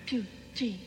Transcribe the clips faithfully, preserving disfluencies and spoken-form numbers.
two, three.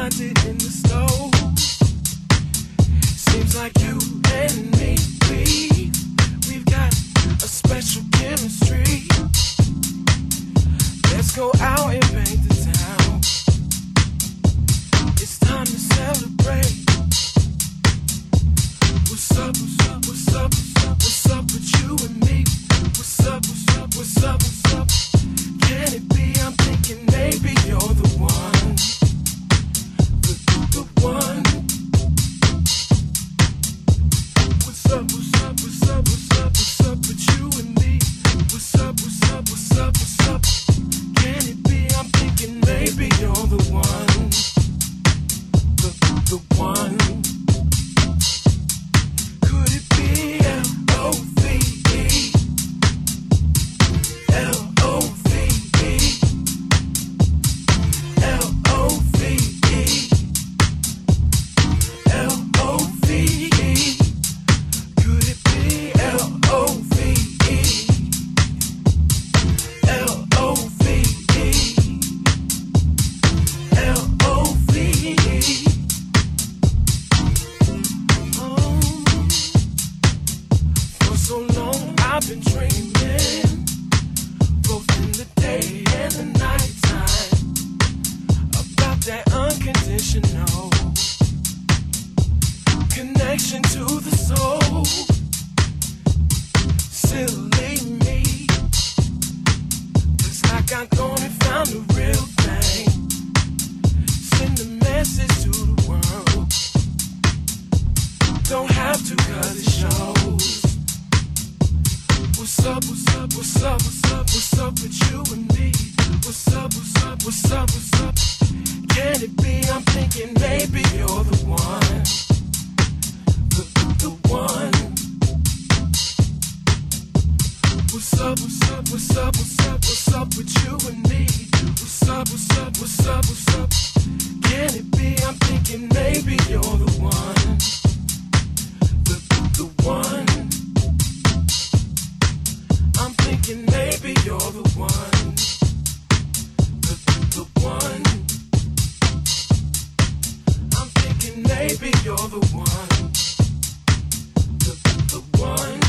find it in the stove. Seems like you and me, we, we've got a special chemistry. Let's go out and paint the town. It's time to celebrate. What's up, what's up, what's up, what's up, what's up with you and me? What's up, what's up, what's up, what's up? Can it be? I'm thinking maybe you're the one. The, the, the one. What's up, what's up, what's up, what's up, what's up with you and me? What's up, what's up, what's up, what's up? Can it be? I'm thinking maybe you're the one. The, the one. Could it be L O V E? L O V E. L O V E. L O V E. Could it be L O V E? L O V E. L O V E. Oh, for so long I've been dreaming, both in the day and the nighttime, about that unconditional connection to the soul. Silly me, it's like I gone and found the real thing. Send a message to the world. Don't have to, cause it shows. What's up, what's up, what's up, what's up, what's up with you and me? What's up, what's up, what's up, what's up? Can it be? I'm thinking maybe you're the one. The, the, the one. What's up, what's up, what's up, what's up, what's up with you and me? What's up, what's up, what's up, what's up? Can it be? I'm thinking maybe you're the one. The, the, the one. I'm thinking maybe you're the one. The, the, the one. I'm thinking maybe you're the one. The, the one.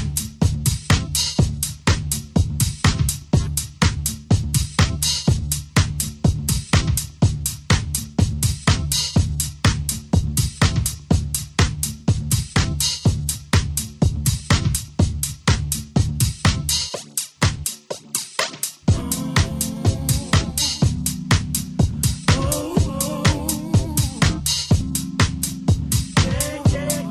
Yeah, yeah.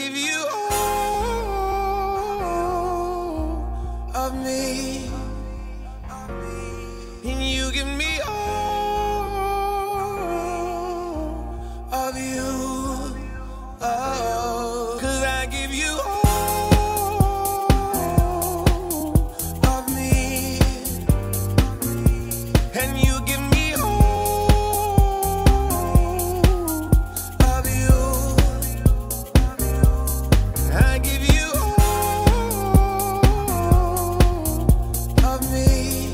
give you all of me, and you give me all of you. Oh, 'cause I give you all of me, and you give me all of you. I give you all of me,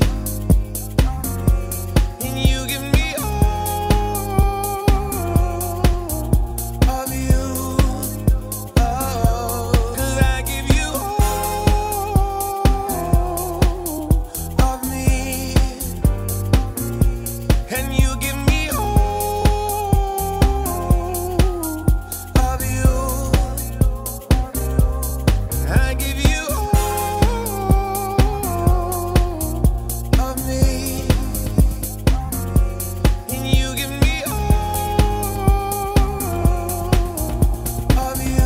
and you give me all of you. Oh, 'cause I give you all of me, and you give me all of you. I give you all of me, and you give me all of you.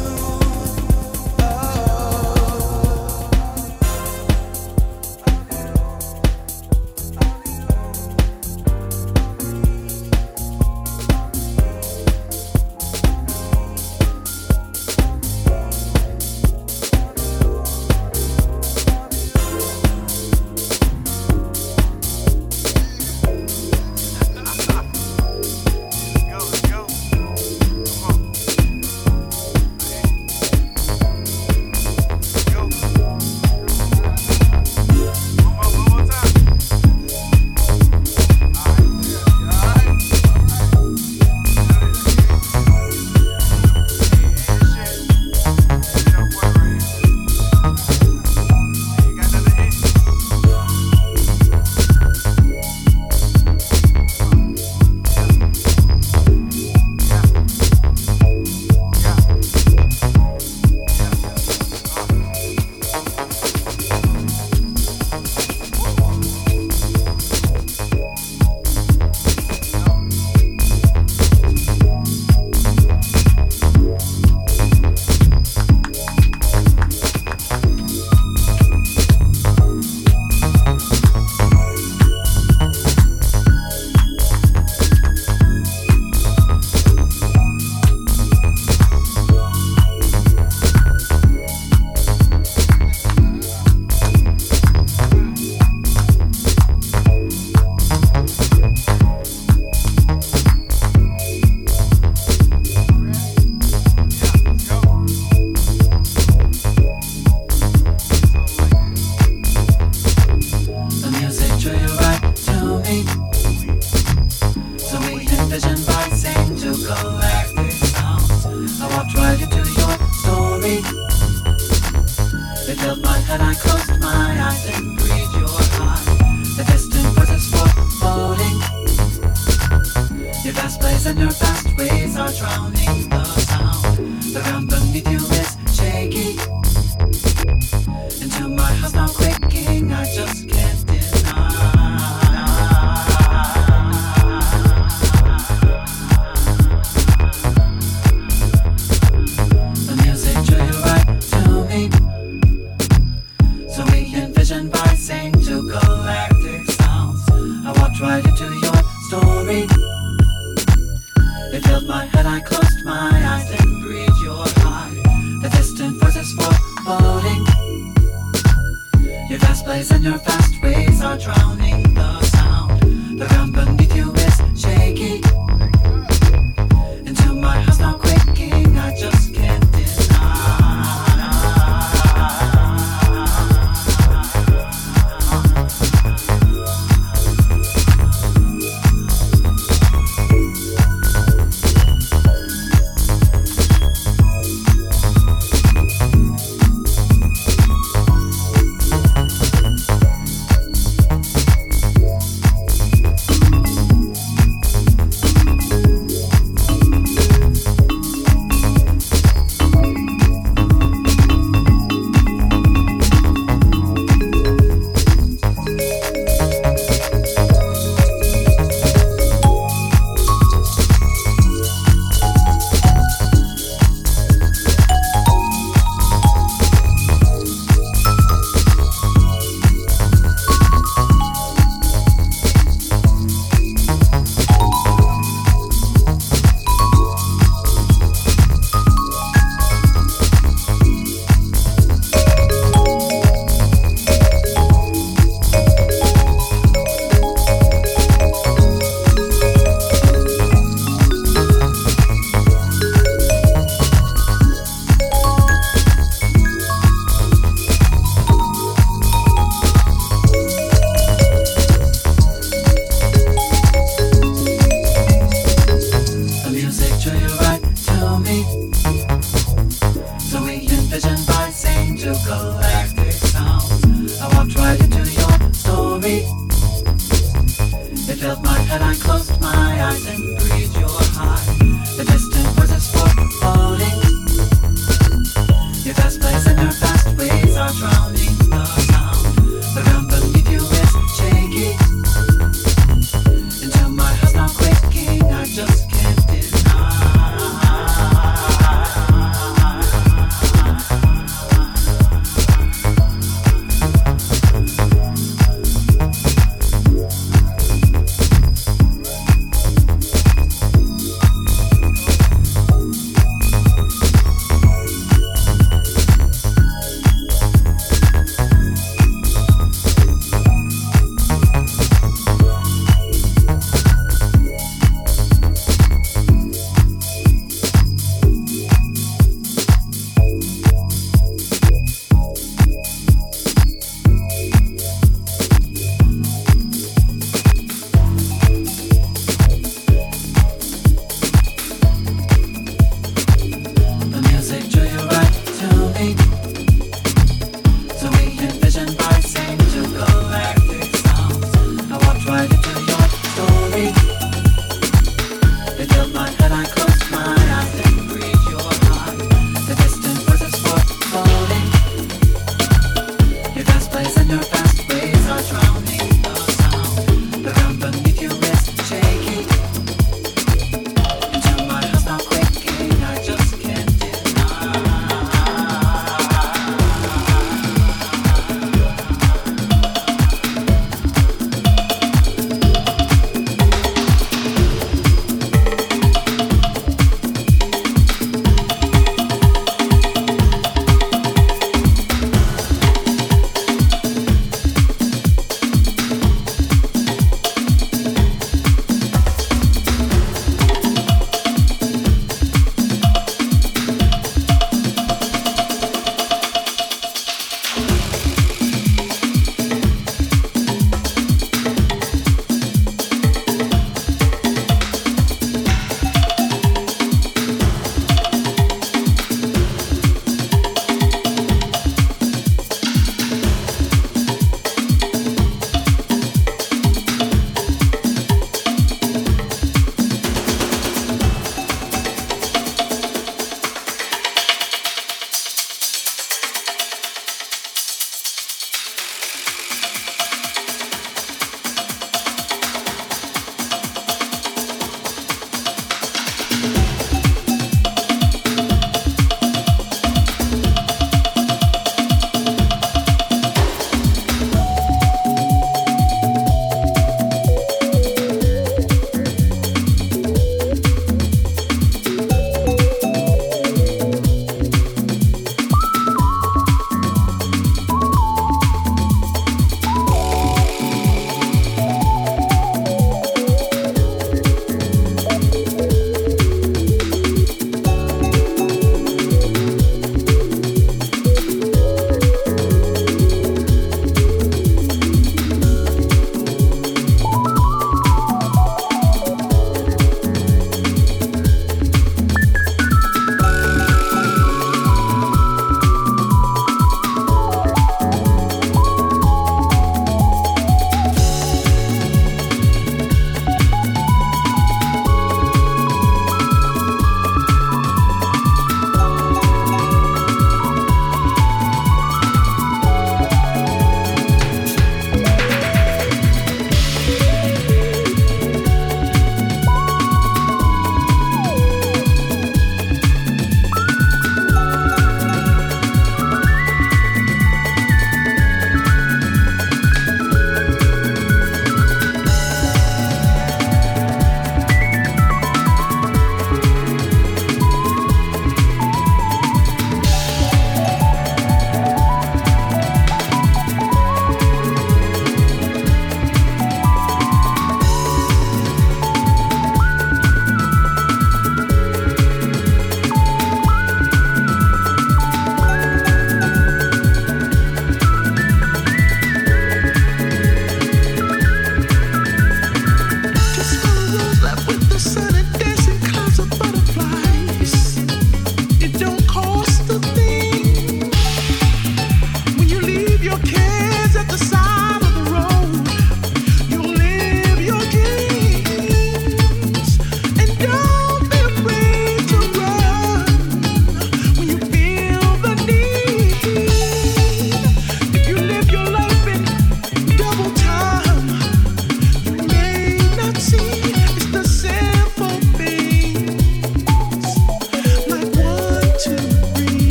The music drew you right to me, so we envisioned rising to galactic sounds. I walked right into your story. It filled my head, I closed my eyes and breathed your heart. The distant voices foreboding, your fast plays and your fast ways are drowning the sound. The ground beneath you is shaky, into my house now quaking, I just can't deny. The music drew you right to me, so we envisioned rising to galactic sounds. I walked right into your story. It filled my head, I closed my eyes and breathed your heart. The distant voices foreboding, your fast plays and your fast ways are drowning the sound. The ground beneath you is shaky, into my house now quaking, I just can't deny. heart had I closed my eyes and breathed your heart. The distant voices foreboding. Your fast plays and your fast ways are drowning the sound. The ground beneath you is shaking. Until my heart's now quaking, I just can't deny.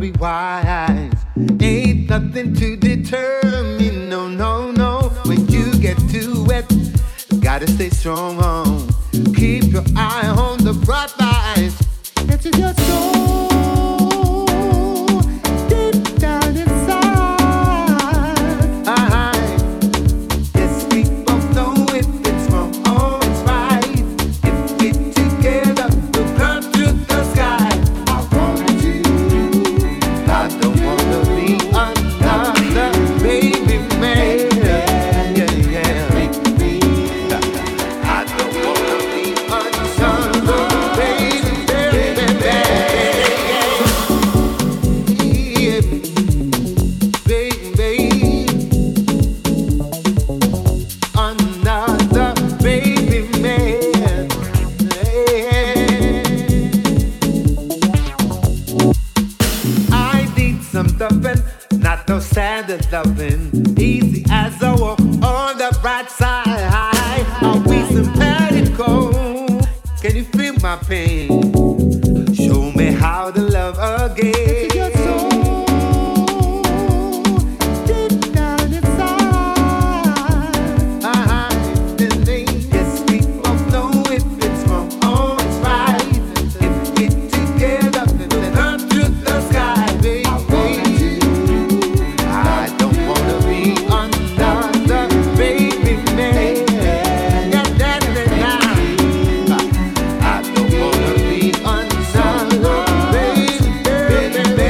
be wise. Ain't nothing to deter me, no, no, no. When you get too wet, gotta stay strong on. Keep your eye on the bright lights. Into your soul, deep down inside. I, yes, people know if it's wrong or it's right. If we together, we'll come to the sky. I want you. I don't wanna be another baby man. Yeah, yeah. I don't wanna be another baby, baby, baby, baby, another baby man. I need some loving, not no standard loving. Easy as I walk on the right side. Are we simpatico? Can you feel my pain? Show me how to love again. Your soul, deep down inside. I believe yes, we both know if it's wrong or it's right. If we together, then up to the sky, baby. I don't wanna be another baby man. Yeah, that's it now. I don't wanna be another baby, baby, baby.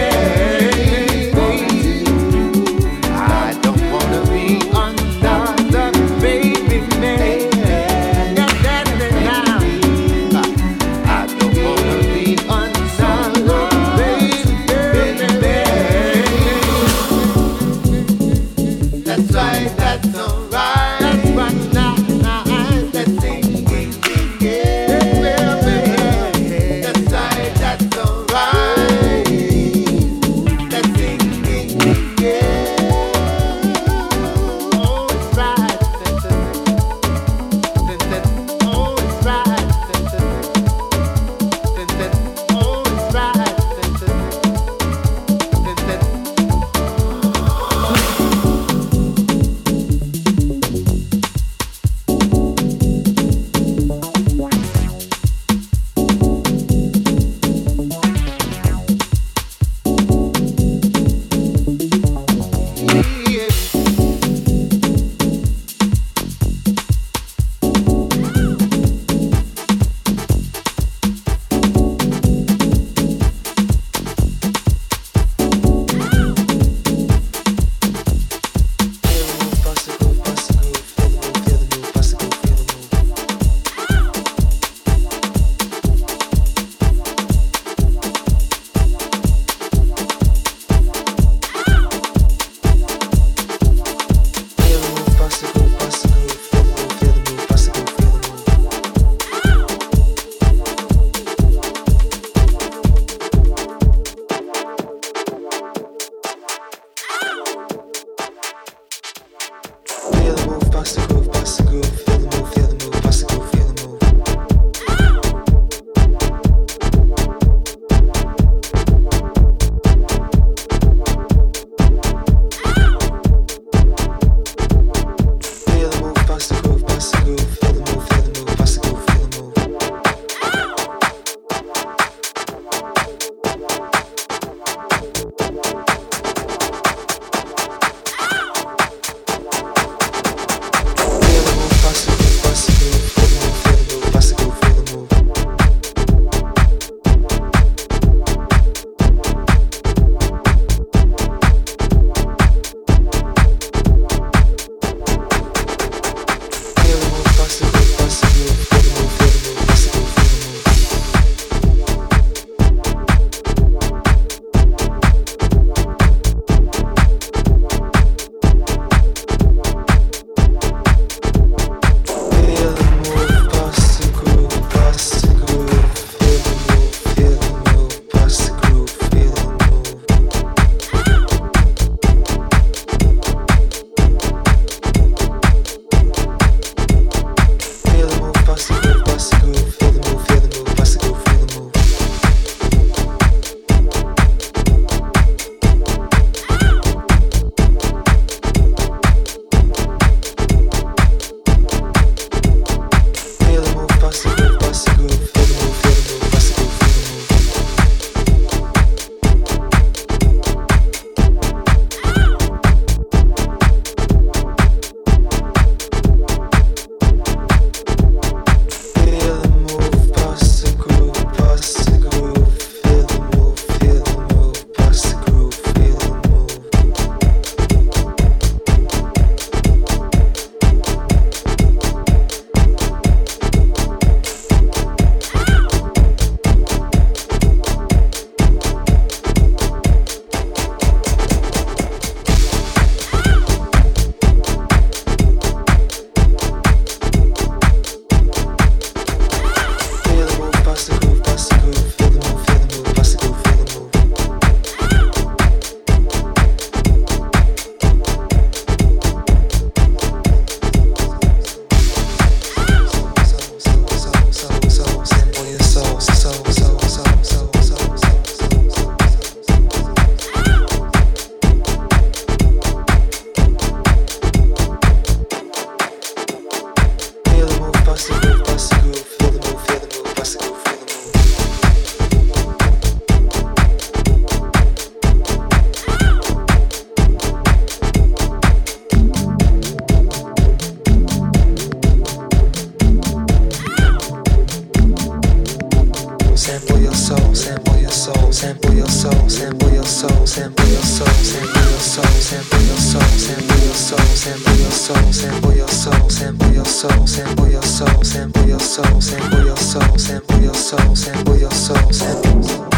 sample your soul, sample your soul, sample your soul, sample your soul, sample your soul, sample your soul, sample your soul, sample your soul, sample your soul, sample your soul, sample your soul, sample your soul, sample your soul, sample your soul, sample your soul, sample your soul, sample your soul.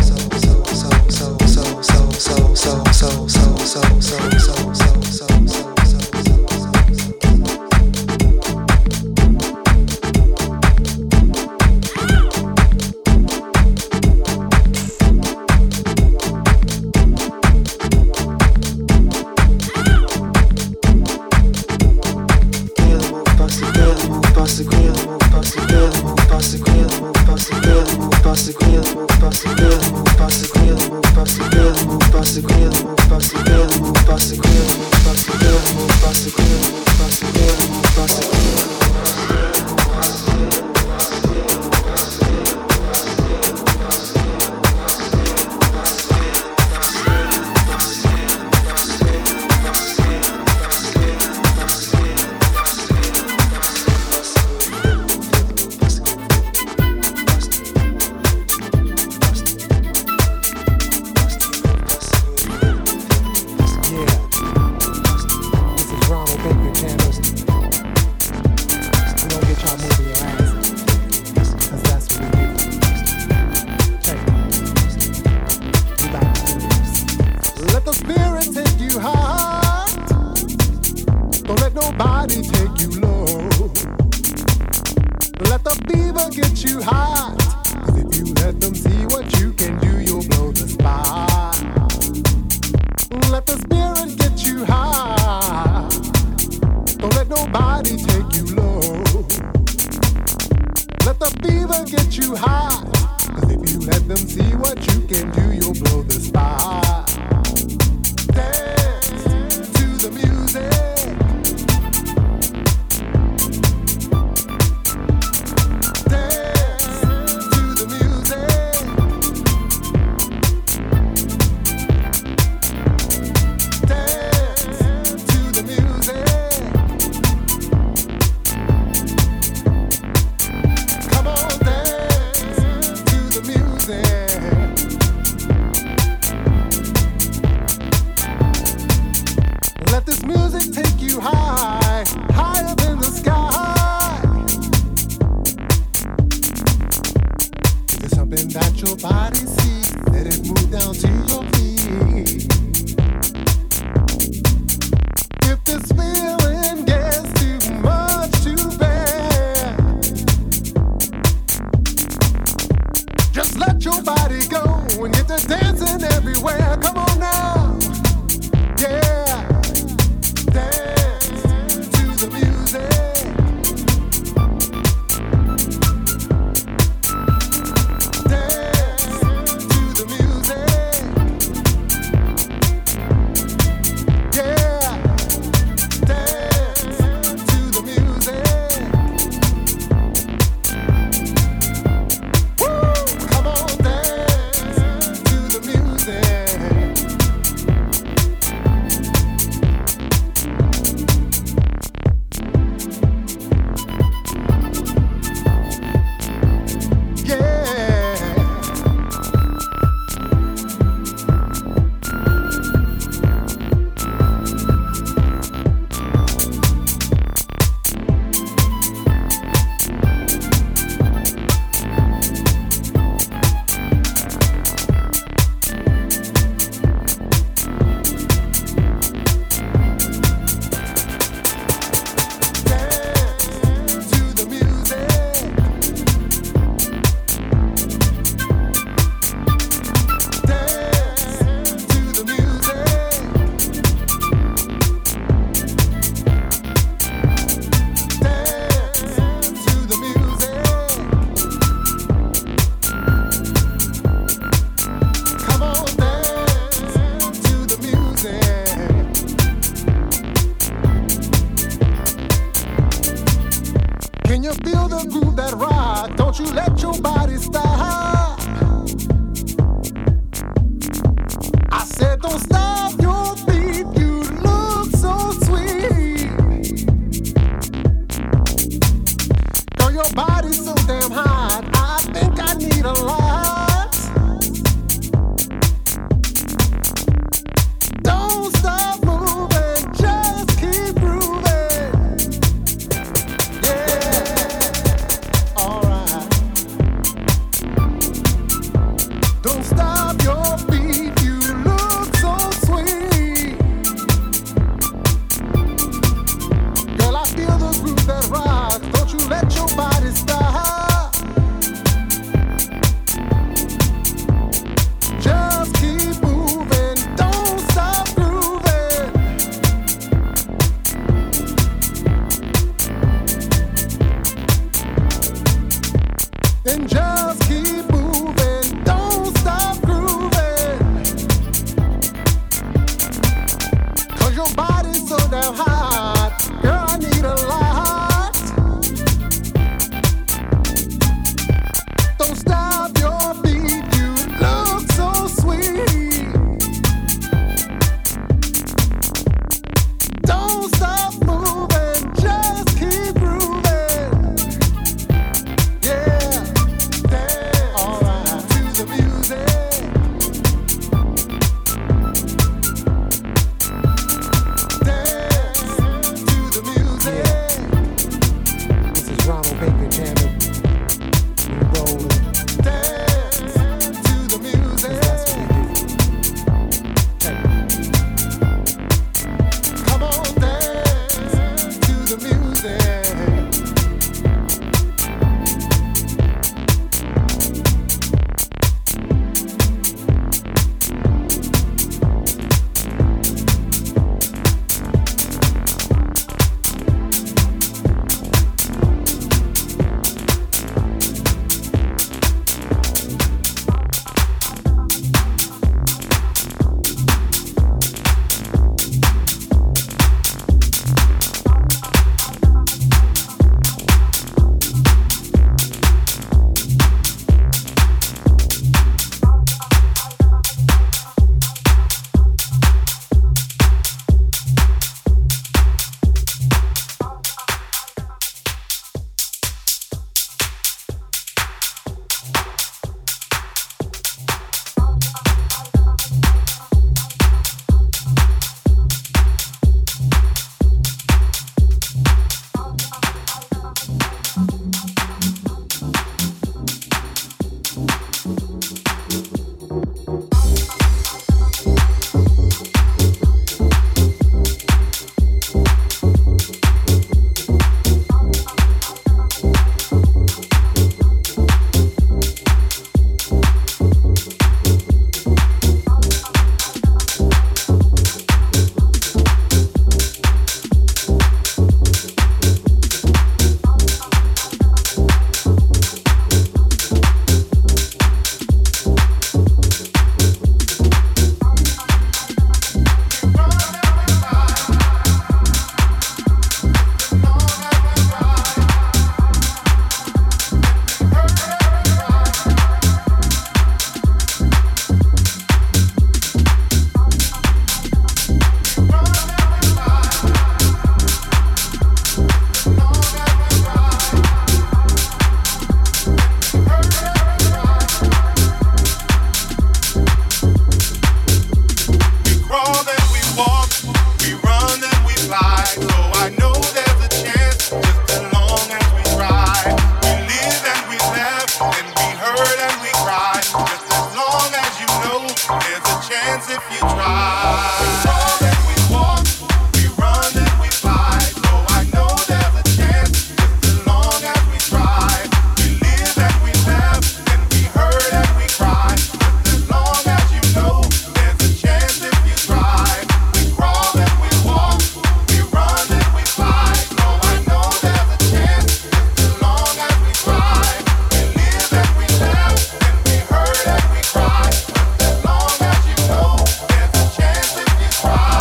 if you try. We crawl and we walk, we run and we fight. Oh, I know there's a chance just as long as we try. We live and we laugh and we hurt and we cry. Just as long as you know there's a chance if you try. We crawl and we walk, we run and we fight. Oh, I know there's a chance just as long as we try. We live and we laugh and we hurt and we cry. Just as long as you know there's a chance if you try.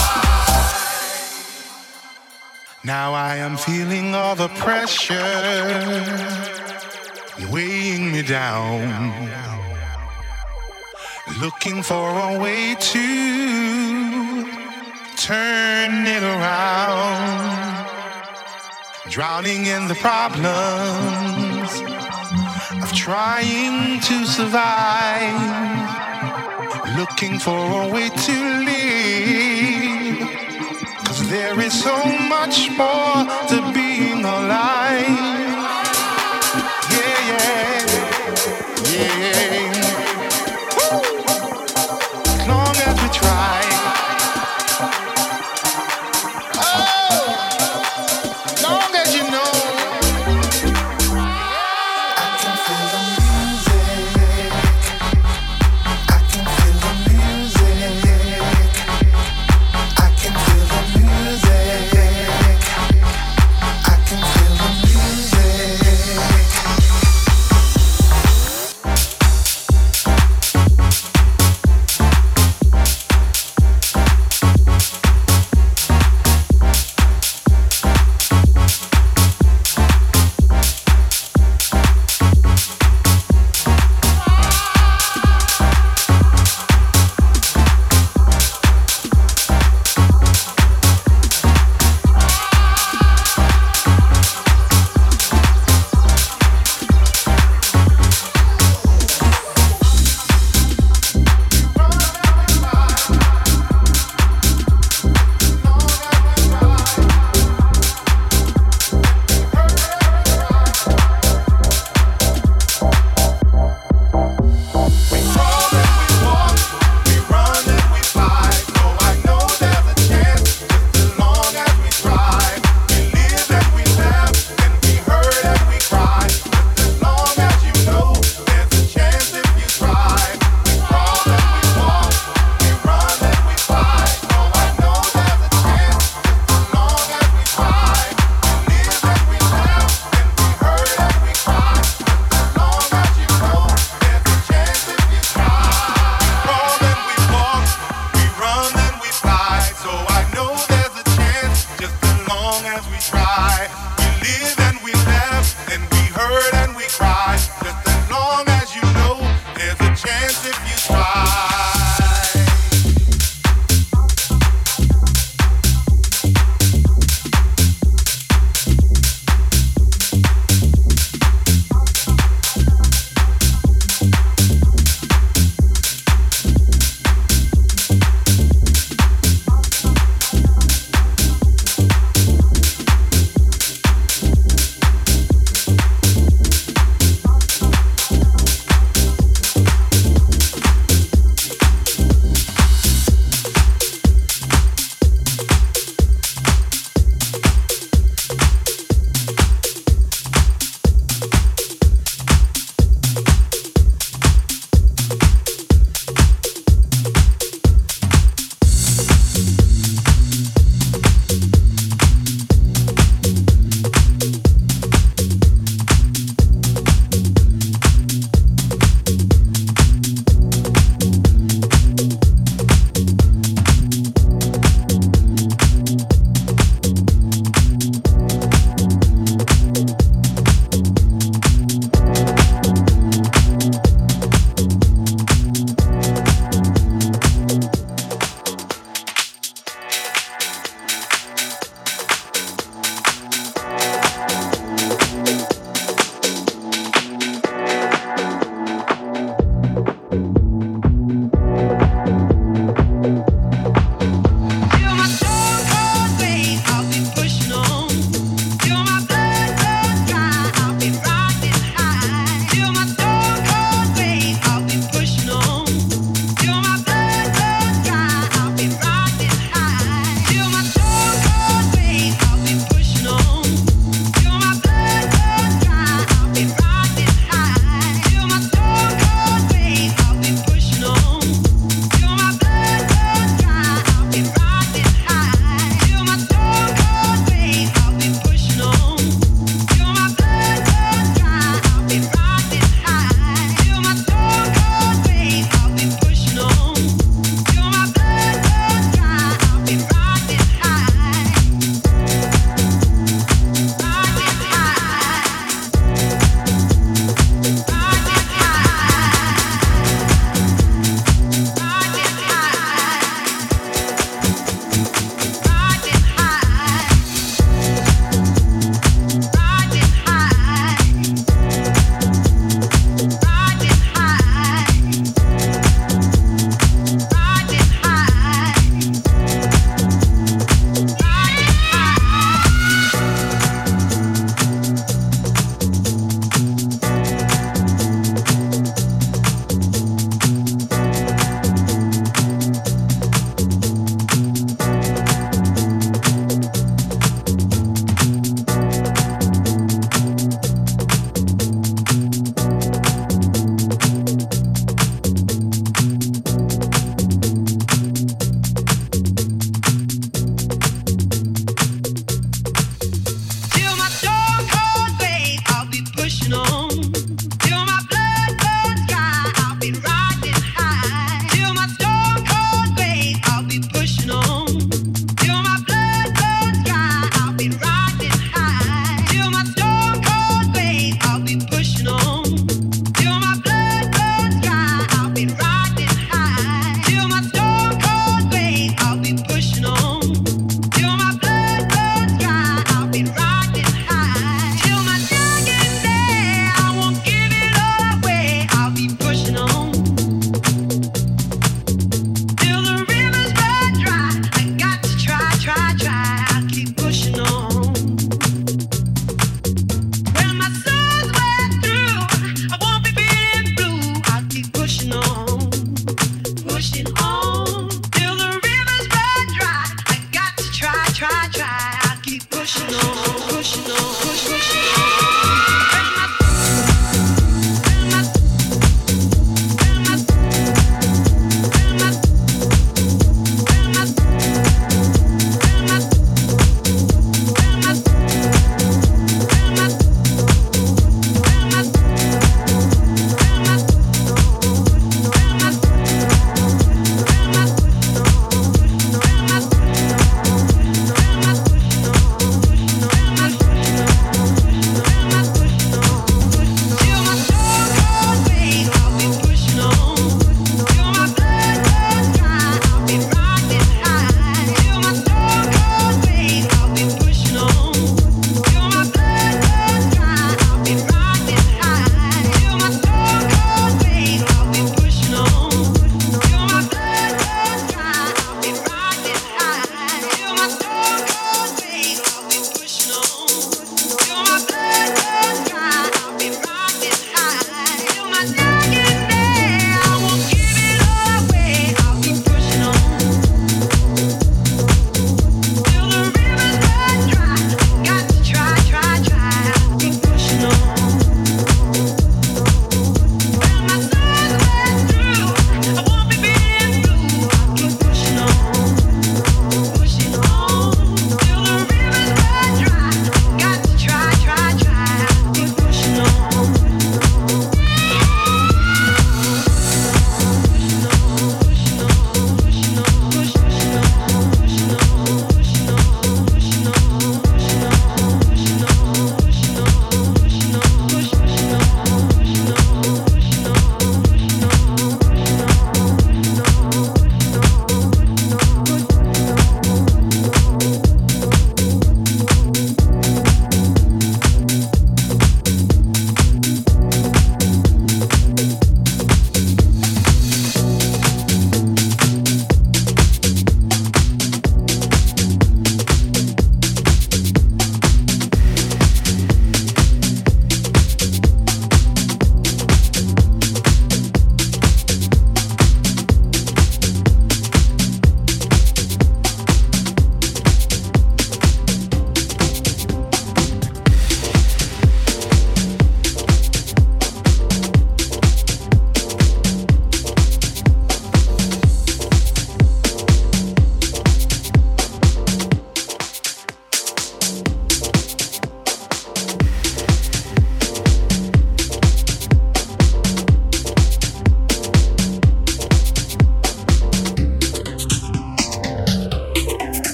Now I am feeling all the pressure weighing me down, looking for a way to turn it around, drowning in the problems of trying to survive, looking for a way to live, 'cause there is so much more to being alive.